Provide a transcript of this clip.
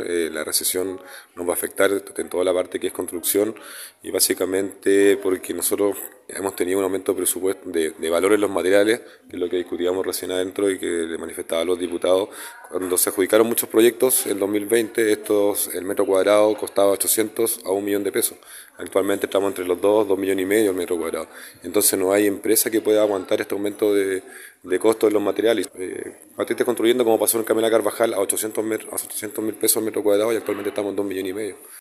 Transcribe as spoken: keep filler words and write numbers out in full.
eh, la recesión nos va a afectar en toda la parte que es construcción y básicamente porque nosotros hemos tenido un aumento de presupuesto de, de valores en los materiales, que es lo que discutíamos recién adentro y que le manifestaba a los diputados. Cuando se adjudicaron muchos proyectos en dos mil veinte, estos, el metro cuadrado costaba ochocientos a un millón de pesos. Actualmente estamos entre los dos, dos millones y medio el metro cuadrado. Entonces no hay empresa que pueda aguantar este aumento de, de costo de los materiales. Eh, Matiste construyendo como pasó en Camila Carvajal a ochocientos mil pesos el metro cuadrado y actualmente estamos en dos millones y medio.